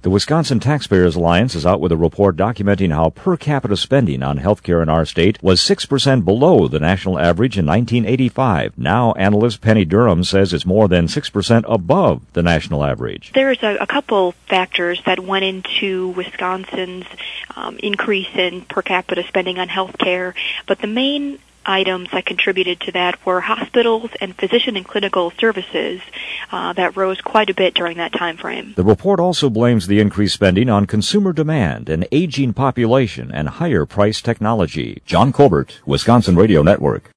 The Wisconsin Taxpayers Alliance is out with a report documenting how per capita spending on healthcare in our state was 6% below the national average in 1985. Now, analyst Penny Durham says it's more than 6% above the national average. There's a couple factors that went into Wisconsin's increase in per capita spending on healthcare, but the main items that contributed to that were hospitals and physician and clinical services that rose quite a bit during that time frame. The report also blames the increased spending on consumer demand, an aging population, and higher price technology. John Colbert, Wisconsin Radio Network.